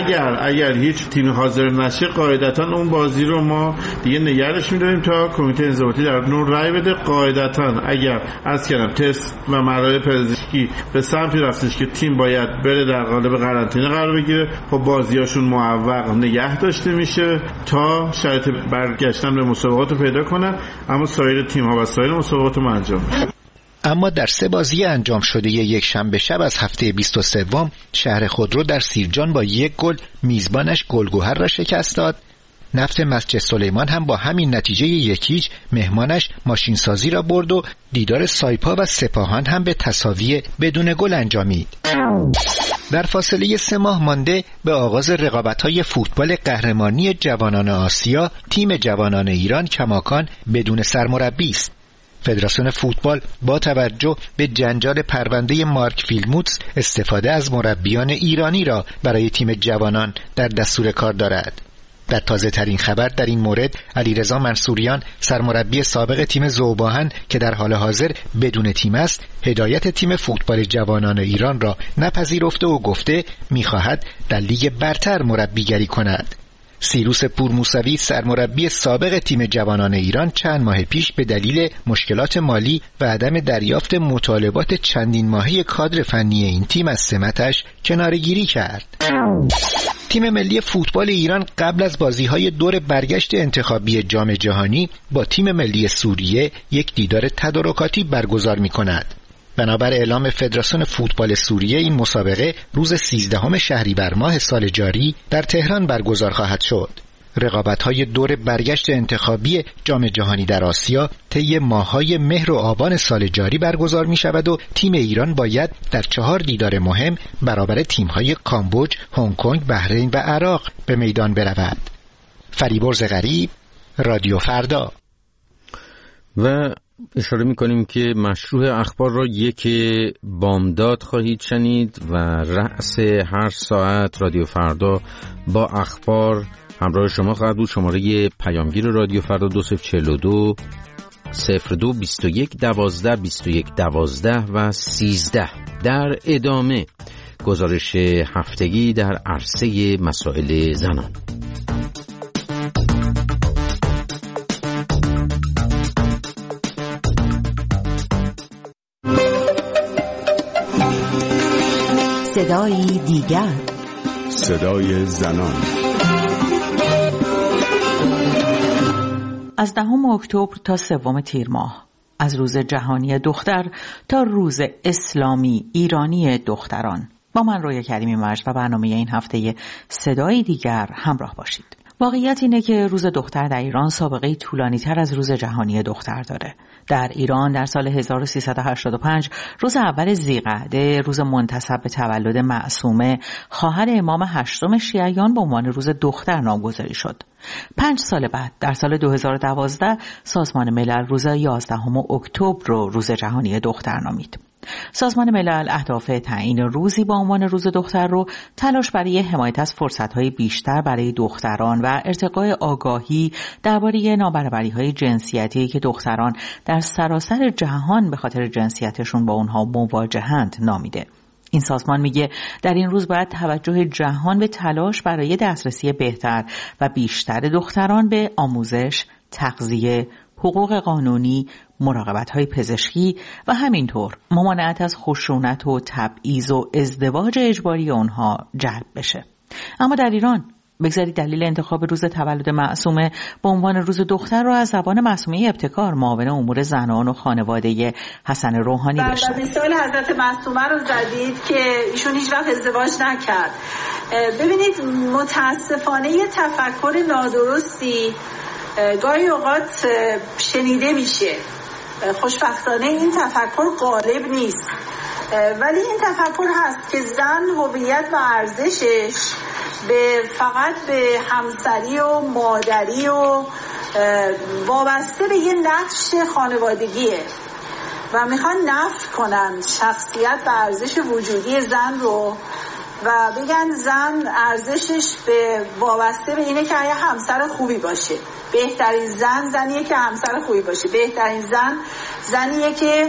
اگر هیچ تیم حاضر نشه، قاعدتاً اون بازی رو ما دیگه نگرش می‌داریم تا کمیته انضباطی در نور رای بده. قاعدتاً اگر از کردم تست و مراحل پزشکی به سمتی رفتش که تیم باید بره در قالب قرنطینه قرار بگیره، خب بازیاشون معوق نگه داشته میشه تا شرایط برگشتن به مسابقات رو پیدا کنن، اما سایر تیم‌ها و سایر مسابقات رو انجام میشه. اما در 3 بازی انجام شده یک شنبه شب از هفته 23 شهر خودرو در سیرجان با 1 گل میزبانش گلگهر را شکست داد. نفت مسجد سلیمان هم با همین نتیجه 1-0 مهمانش ماشینسازی را برد و دیدار سایپا و سپاهان هم به تساوی بدون گل انجامید. در فاصله 3 ماه مانده به آغاز رقابت‌های فوتبال قهرمانی جوانان آسیا، تیم جوانان ایران کماکان بدون سرمربی است. فدراسیون فوتبال با توجه به جنجال پرونده مارک ویلموتس استفاده از مربیان ایرانی را برای تیم جوانان در دستور کار دارد. در تازه ترین خبر در این مورد، علیرضا منصوریان، سرمربی سابق تیم ذوباهن که در حال حاضر بدون تیم است، هدایت تیم فوتبال جوانان ایران را نپذیرفته و گفته می‌خواهد در لیگ برتر مربیگری کند. سیروس پورموسوی سرمربی سابق تیم جوانان ایران چند ماه پیش به دلیل مشکلات مالی و عدم دریافت مطالبات چندین ماهه کادر فنی این تیم از سمتش کناره‌گیری کرد. تیم ملی فوتبال ایران قبل از بازی‌های دور برگشت انتخابی جام جهانی با تیم ملی سوریه یک دیدار تدارکاتی برگزار می‌کند. بنابر اعلام فدراسیون فوتبال سوریه این مسابقه روز 13 شهریور ماه سال جاری در تهران برگزار خواهد شد. رقابت‌های دور برگشت انتخابی جام جهانی در آسیا طی ماه‌های مهر و آبان سال جاری برگزار می‌شود و تیم ایران باید در 4 دیدار مهم برابر تیم‌های کامبوج، هنگ کنگ، بحرین و عراق به میدان برود. فریبرز غریب، رادیو فردا. و اشاره می‌کنیم که مشروع اخبار را یک بامداد خواهید شنید و رأس هر ساعت رادیو فردا با اخبار همراه شما خواهد بود. شماره پیامگیر رادیو فردا 2042 02 21 12 21 12 و 13. در ادامه گزارش هفتگی در عرصه مسائل زنان. صدای دیگر، صدای زنان. از 10 اکتبر تا 3 تیر ماه، از روز جهانی دختر تا روز اسلامی ایرانی دختران، با من رویا کریمی مرج و برنامه این هفته صدای دیگر همراه باشید. واقعیت اینه که روز دختر در ایران سابقه طولانی تر از روز جهانی دختر داره. در ایران در سال 1385 روز اول ذی‌قعده، روز منتسب به تولد معصومه خواهر امام 8 شیعیان، به عنوان روز دختر نامگذاری شد. 5 سال بعد در سال 2012 سازمان ملل روز 11 اکتبر رو روز جهانی دختر نامید. سازمان ملل اهداف تعیین روزی با عنوان روز دختر رو تلاش برای حمایت از فرصت‌های بیشتر برای دختران و ارتقای آگاهی درباره نابرابری‌های جنسیتی که دختران در سراسر جهان به خاطر جنسیتشون با اونها مواجهند نامیده. این سازمان میگه در این روز باید توجه جهان به تلاش برای دسترسی بهتر و بیشتر دختران به آموزش، تغذیه، حقوق قانونی، مراقبت‌های پزشکی و همینطور ممانعت از خشونت و تبعیض و ازدواج اجباری آنها جلب بشه. اما در ایران بگذارید دلیل انتخاب روز تولد معصومه به عنوان روز دختر رو از زبان معصومه ابتکار، معاون امور زنان و خانواده حسن روحانی بشنوید. مثال حضرت معصومه رو زدید که ایشون هیچ وقت ازدواج نکرد. ببینید متاسفانه یه تفکر نادرستی گاهی اوقات شنیده میشه. خوشبختانه این تفکر غالب نیست، ولی این تفکر هست که زن هویت و ارزشش فقط به همسری و مادری و وابسته به یه نقش خانوادگیه و میخوان نفی کنن شخصیت و ارزش وجودی زن رو و بگن زن ارزشش وابسته به اینه که یه همسر خوبی باشه. بهترین زن زنیه که همسر خوبی باشه. بهترین زن زنیه که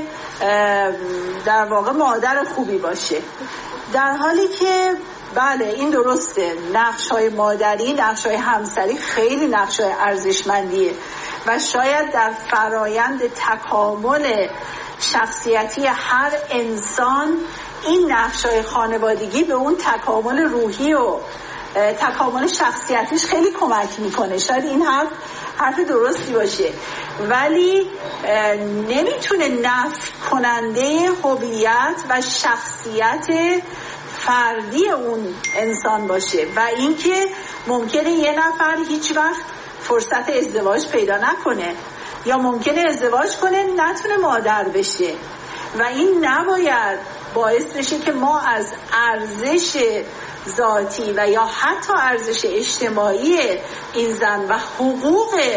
در واقع مادر خوبی باشه. در حالی که بله این درسته، نقش‌های مادری، نقش‌های همسری خیلی نقش‌های ارزشمندیه و شاید در فرایند تکامل شخصیتی هر انسان این نقش‌های خانوادگی به اون تکامل روحی و تکامل شخصیتیش خیلی کمک میکنه. شاید این حرف درستی باشه، ولی نمیتونه نفی کننده هویت و شخصیت فردی اون انسان باشه و اینکه ممکنه یه نفر هیچ وقت فرصت ازدواج پیدا نکنه یا ممکنه ازدواج کنه نتونه مادر بشه و این نباید باعث بشه که ما از ارزش ذاتی و یا حتی ارزش اجتماعی این زن و حقوق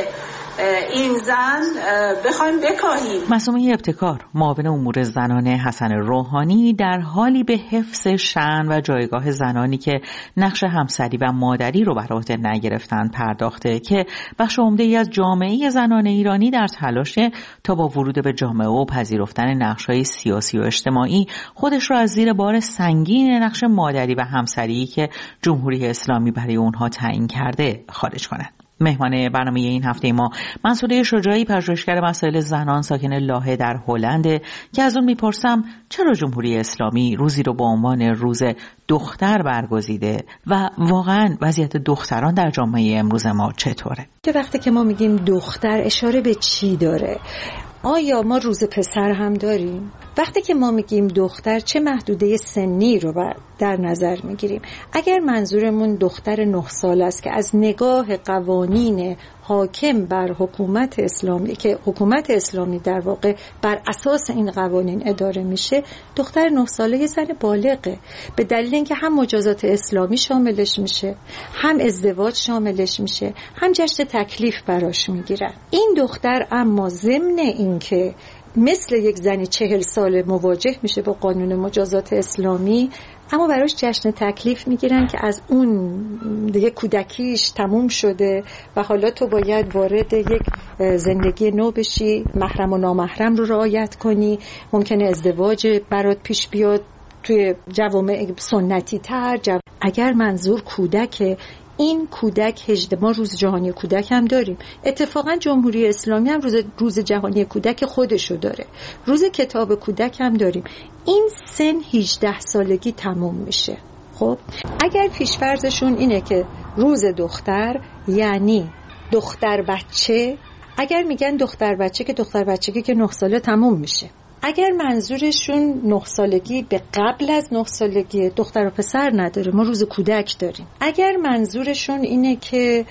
این زن بخوایم بکاهیم. معصومه ابتکار، معاون امور زنان حسن روحانی، در حالی به حفظ شأن و جایگاه زنانی که نقش همسری و مادری رو بر عهده نگرفتن پرداخته که بخش عمده‌ای از جامعه زنان ایرانی در تلاشه تا با ورود به جامعه و پذیرفتن نقش‌های سیاسی و اجتماعی خودش رو از زیر بار سنگین نقش مادری و همسری که جمهوری اسلامی برای اونها تعیین کرده خارج کنند. مهمان برنامه این هفته ما منصوره شجاعی، پژوهشگر مسائل زنان ساکن لاهه در هلند، که از اون میپرسم چرا جمهوری اسلامی روزی رو با عنوان روز دختر برگزیده و واقعا وضعیت دختران در جامعه امروز ما چطوره؟ که وقتی که ما میگیم دختر اشاره به چی داره؟ آیا ما روز پسر هم داریم؟ وقتی که ما میگیم دختر چه محدوده سنی رو در نظر میگیریم؟ اگر منظورمون دختر 9 ساله است که از نگاه قوانین حاکم بر حکومت اسلامی، که حکومت اسلامی در واقع بر اساس این قوانین اداره میشه، دختر 9 ساله یه زن بالغه، به دلیل اینکه هم مجازات اسلامی شاملش میشه، هم ازدواج شاملش میشه، هم جشن تکلیف براش میگیرن. این دختر اما ضمن اینکه مثل یک زنی 40 ساله مواجه میشه با قانون مجازات اسلامی، اما براش جشن تکلیف میگیرن که از اون دیگه کودکیش تموم شده و حالا تو باید وارد یک زندگی نو بشی، محرم و نامحرم رو رعایت کنی، ممکنه ازدواج برات پیش بیاد توی جوامع سنتی تر. اگر منظور کودک، این کودک 18، ما روز جهانی کودک هم داریم، اتفاقا جمهوری اسلامی هم روز جهانی کودک خودشو داره، روز کتاب کودک هم داریم. این سن 18 سالگی تموم میشه. خب اگر پیش‌فرضشون اینه که روز دختر یعنی دختر بچه، اگر میگن دختر بچه که دختر بچگی که 9 ساله تموم میشه، اگر منظورشون 9 سالگی به قبل از 9 سالگی، دختر و پسر نداره، ما روز کودک داریم. اگر منظورشون اینه که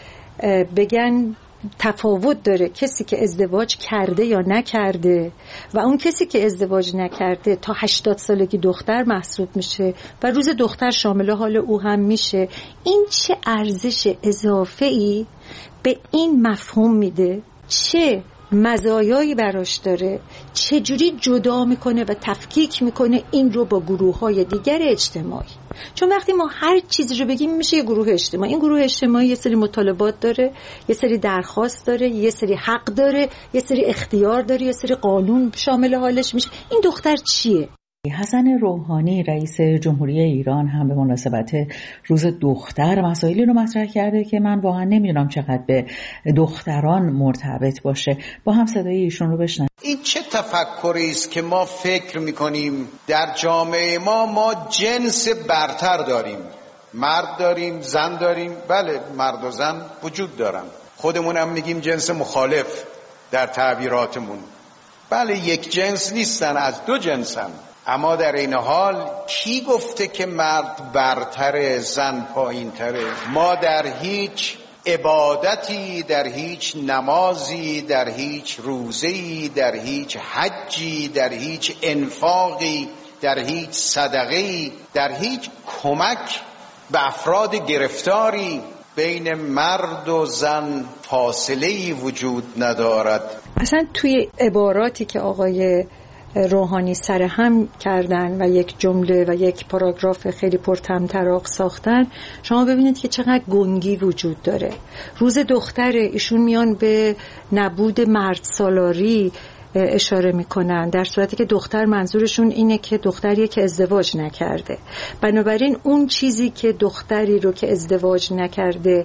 بگن تفاوت داره کسی که ازدواج کرده یا نکرده و اون کسی که ازدواج نکرده تا 80 سالگی دختر محسوب میشه و روز دختر شامل حال او هم میشه، این چه ارزش اضافه‌ای به این مفهوم میده؟ چه مزایایی براش داره؟ چجوری جدا میکنه و تفکیک میکنه این رو با گروه‌های دیگر اجتماعی؟ چون وقتی ما هر چیزی رو بگیم میشه یه گروه اجتماعی. این گروه اجتماعی یه سری مطالبات داره، یه سری درخواست داره، یه سری حق داره، یه سری اختیار داره، یه سری قانون شامل حالش میشه. این دختر چیه؟ حسن روحانی رئیس جمهوری ایران هم به مناسبت روز دختر مسائلی رو مطرح کرده که من واقعا نمیدونم چقدر به دختران مرتبط باشه. با هم صدای ایشون رو بشنویم. این چه تفکری است که ما فکر میکنیم در جامعه ما جنس برتر داریم، مرد داریم، زن داریم. بله، مرد و زن وجود دارن، خودمون هم میگیم جنس مخالف در تعبیراتمون. بله، یک جنس نیستن، از دو جنسن. اما در این حال کی گفته که مرد برتره، زن پایینتره؟ ما در هیچ عبادتی، در هیچ نمازی، در هیچ روزه‌ای، در هیچ حجی، در هیچ انفاقی، در هیچ صدقه‌ای، در هیچ کمک به افراد گرفتاری بین مرد و زن فاصله‌ای وجود ندارد. اصلا توی عباراتی که آقای روحانی سرهم کردن و یک جمله و یک پاراگراف خیلی پرطمطراق ساختن، شما ببینید که چقدر گنگی وجود داره. روز دختر، ایشون میان به نبود مرد سالاری اشاره میکنن، در صورتی که دختر منظورشون اینه که دختریه که ازدواج نکرده. بنابراین اون چیزی که دختری رو که ازدواج نکرده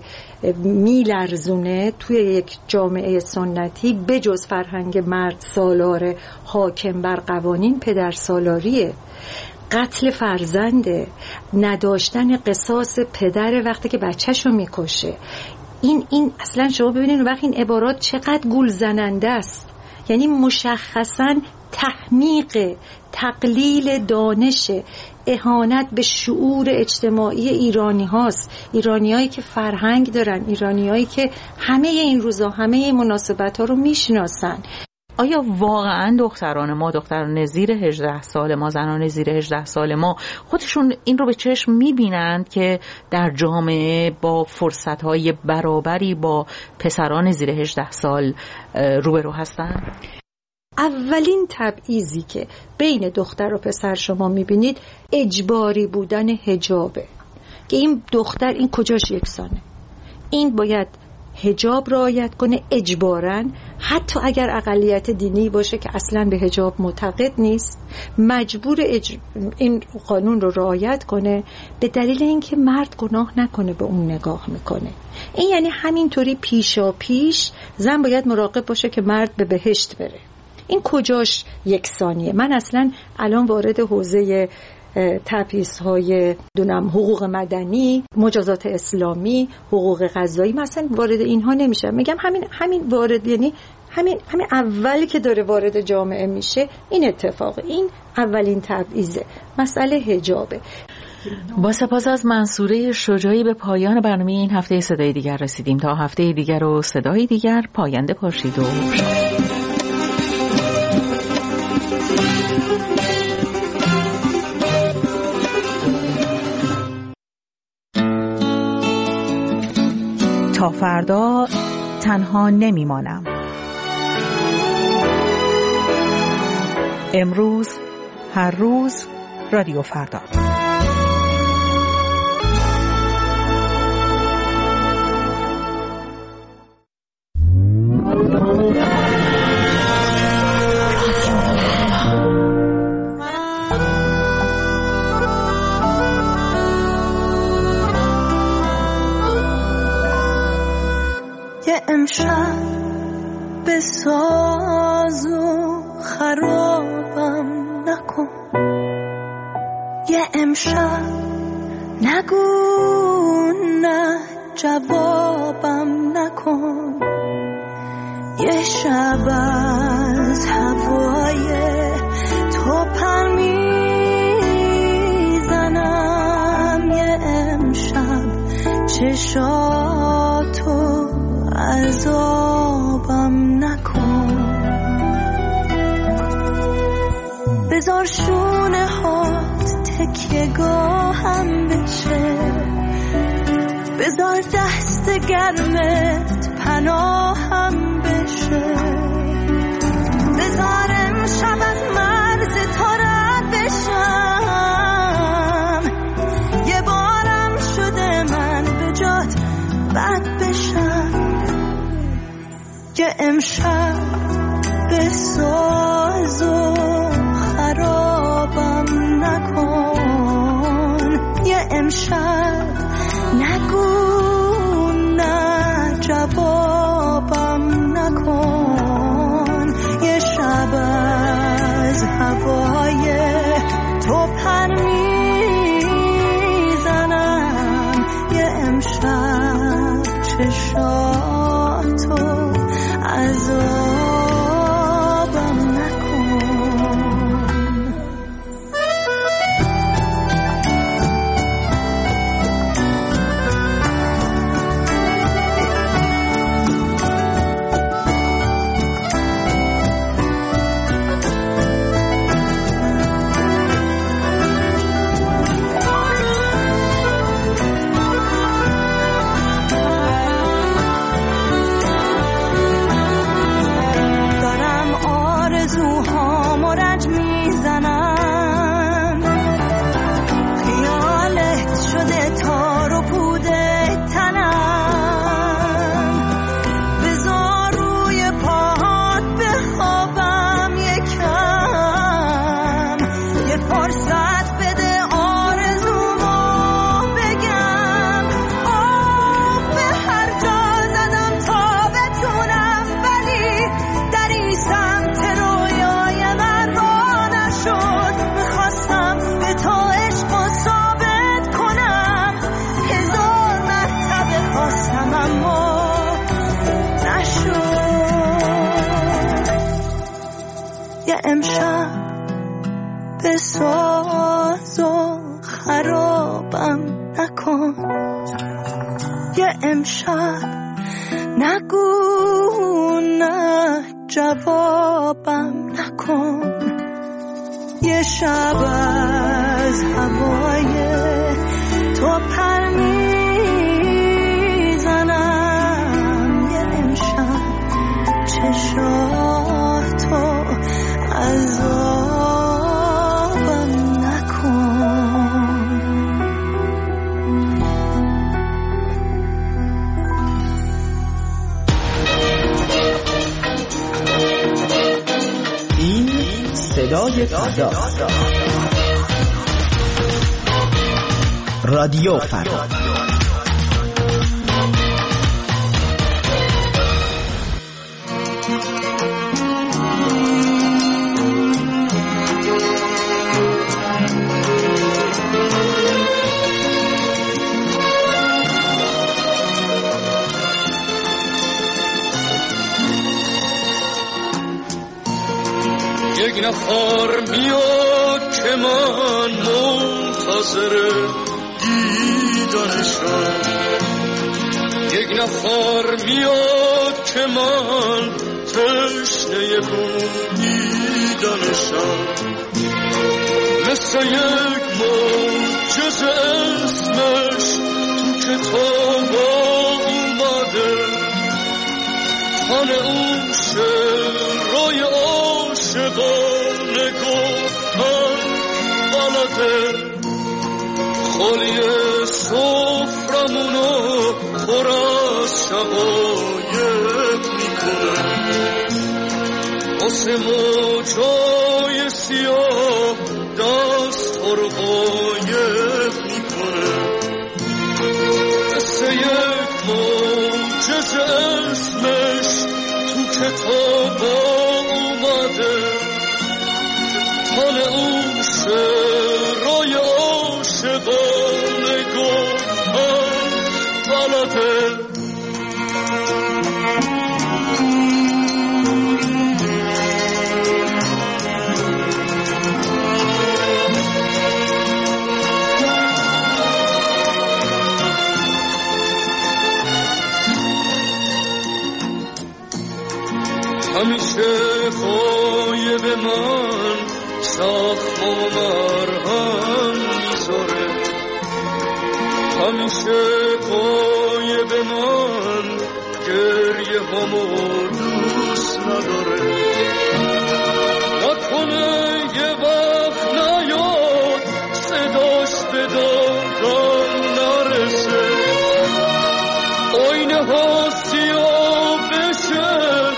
میلرزونه توی یک جامعه سنتی، بجز فرهنگ مرد سالار حاکم بر قوانین، پدر سالاریه، قتل فرزنده، نداشتن قصاص پدر وقتی که بچه‌شو میکشه. این اصلا شما ببینید وقتی این عبارات چقدر گول زننده است. یعنی مشخصاً تحمیق، تقلیل دانش، اهانت به شعور اجتماعی ایرانی هاست. ایرانی هایی که فرهنگ دارن، ایرانی هایی که همه این روزا همه این مناسبت ها رو میشناسن. آیا واقعا دختران ما، دختران زیر 18 سال ما، زنان زیر 18 سال ما خودشون این رو به چشم میبینند که در جامعه با فرصتهای برابری با پسران زیر 18 سال روبرو هستن؟ اولین تبعیضی که بین دختر و پسر شما میبینید اجباری بودن حجابه، که این دختر این کجاش یکسانه، این باید حجاب رعایت کنه اجباراً، حتی اگر اقلیت دینی باشه که اصلاً به حجاب معتقد نیست، مجبور این قانون رو رعایت کنه به دلیل اینکه مرد گناه نکنه به اون نگاه میکنه. این یعنی همینطوری پیشا پیش زن باید مراقب باشه که مرد به بهشت بره. این کجاش یکسانیه؟ من اصلاً الان وارد حوزه تبعیض‌های حقوق مدنی، مجازات اسلامی، حقوق قضایی مثلا وارد اینها نمیشم. میگم همین وارد، یعنی همین اولی که داره وارد جامعه میشه این اتفاق، این اولین تبعیضه، مسئله حجابه. با سپاس از منصوره شجاعی به پایان برنامه این هفته صدای دیگر رسیدیم. تا هفته دیگر و صدای دیگر، پاینده باشید و شاد. تا فردا تنها نمیمانم. امروز، هر روز، رادیو فردا. امشب به ساز و خرابم نکن، یه امشب نگو نه جوابم نکن، یه شب از هوای تو پر میزنم، یه امشب چشاتو عذابم نکن، بذار شونه هات تکیه گاهم بشه، بذار دست گرمت پناهم بشه، بذار امشب از مرز تو رد بشم، یه بارم شده من به جات بد بشم، که امشب به ساز و خرابم نکن، یه امشب نگو نه جوابم نکن، یه شب از هوای تو پر میزنم، یه امشب چشاتو عذابم نکن. امشب به ساز و خرابم نکن، یه امشب نگو نه جوابم نکن. یه شب از هوای تو پر میزنم، یه امشب چشاتو عذابم نکن. این صدای فردا، رادیو فردا. یک نفر میاد که من منتظر دیدنشم، یک نفر میاد که من تشنه بودیدنشم، مثل یک معجزه اسمش تو کتاب اومده، تن اون شعرهای عاشقانه گفتن بلده، خالی سفرمونو پر از شقایق میکنه، واسه موجای سیاه دست رو قایق میکنه، مثل یک معجزه اسمش تو کتاب اومده، حال اون شعرهای عاشقانه گفتن بلده. همیشه غایب من زخم و مرهم میذاره، همیشه غایب من گریه همو دوست نداره، نکنه یه وقت نیاد صداش به دادم نرسه، آینه ها سیاه بشه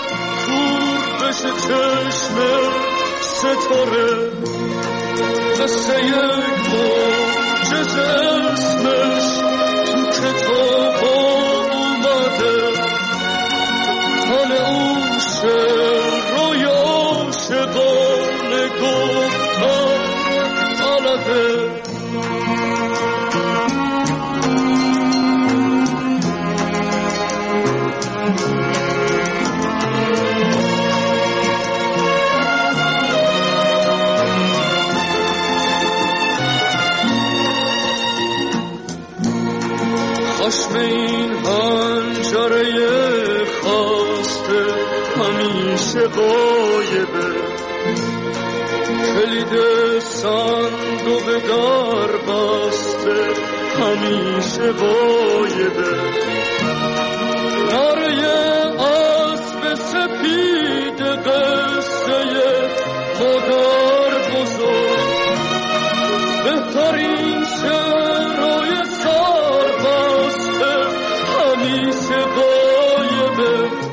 چشم ستاره، مثل یک معجزه اسمش تو کتاب اومده، حال اون شعرهای عاشقانه گفتن بلده. خشم این حنجره خواسته همیشه غایبه، کلید صندوق در بسته همیشه غایبه، نره اسب سپید قصه مادر بزرگ، بهترین شعرهای همیشه غایبه،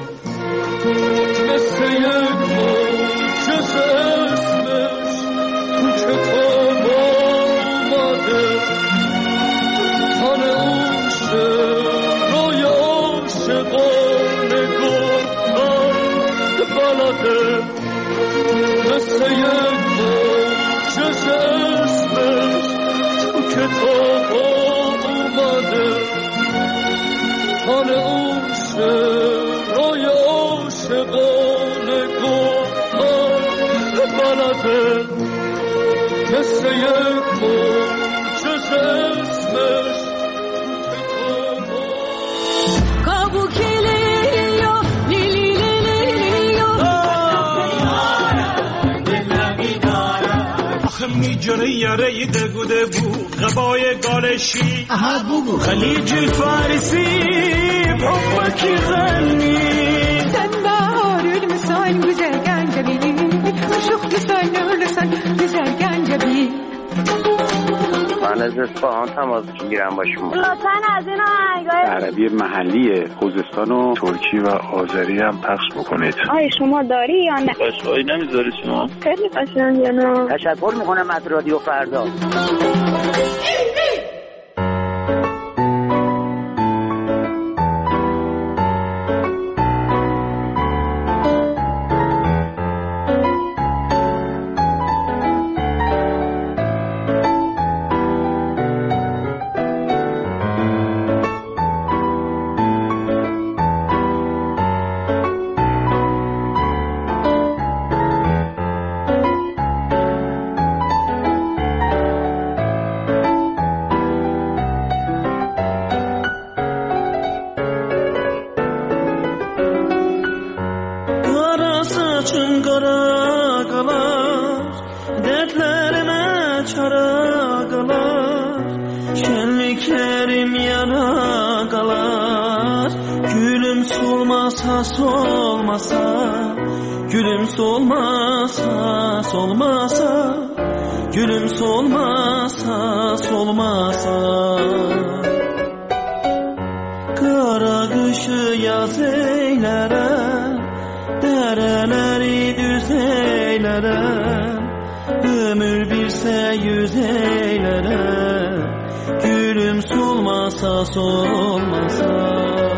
مثل یک معجزه اسمش تو کتاب اومده، تن اون شعرهای عاشقانه گفتن بلده، مثل یک معجزه اسمش تو کتاب اومده، حال اون شعرهای عاشقانه گفتن بلده، مثل یک معجزه اسمش کابو کلیو لیلی لیلی لیو جره یاره دگوده بو غبای گالشی خلیج فارسی بحبکی غنی تنبارون مسایم güzel gencebi Aşık güzel ölürsen güzel gencebi من از اصفهان تماس میگیرم با شما. لطفاً از این آهنگای عربی محلی خوزستان و ترکی و آذری هم پخش بکنید. آیا شما داری یا نه؟ قشنگی نمیذاری شما؟ خیلی قشنگه نه. تشکر میکنم از رادیو فردا. Gülüm solmasa solmasa Kara kışı yaz eylerem Dereleri düz eylerem Ömür birse yüz eylerem Gülüm solmasa solmasa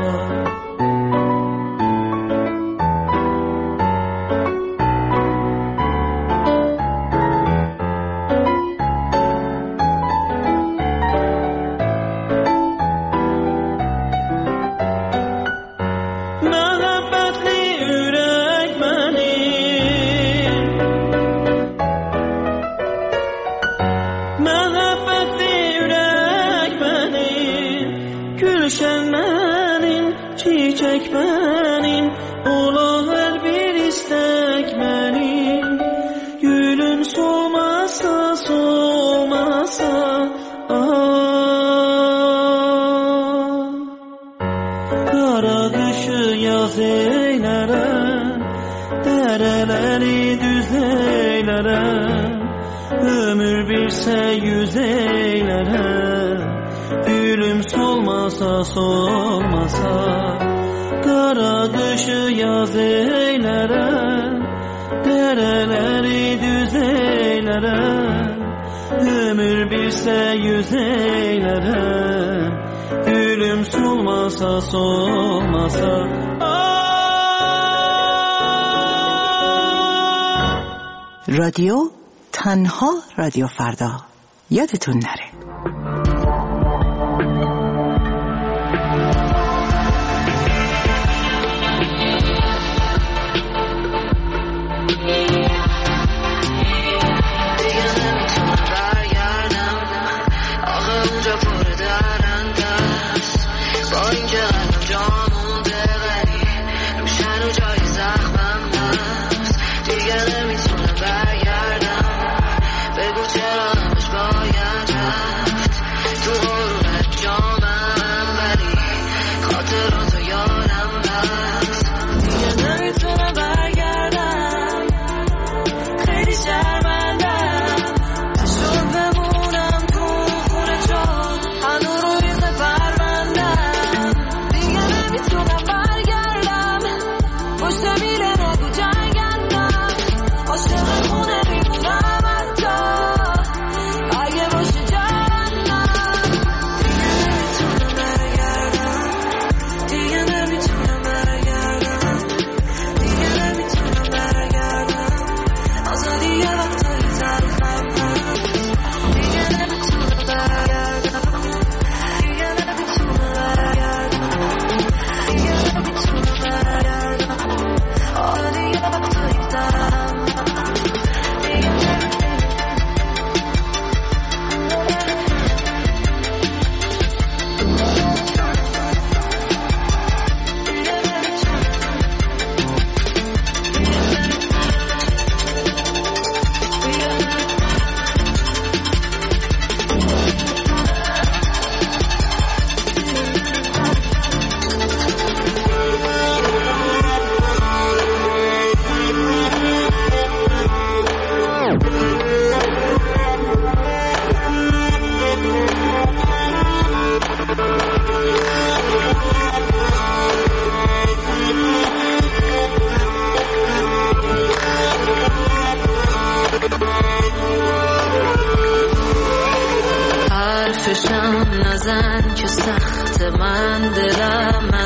solmasa Kara kışı yaz eylerem Dereleri düz eylerem Ömür birse yüz eylerem Gülüm solmasa solmasa رادیو تنها رادیو فردا یادتون نره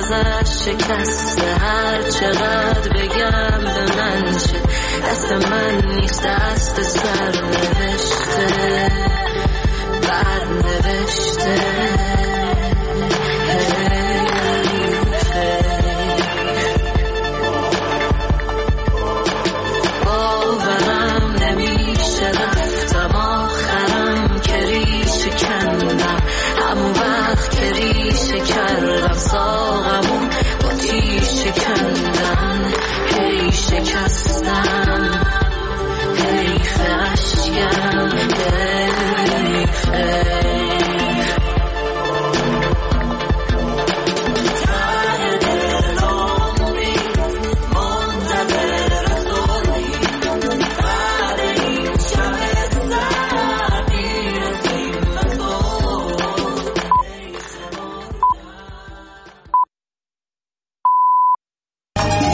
ازش شکسته، هر چقدر بگم به من چه، دست من نیست دست سر نوشته، بد نوشته.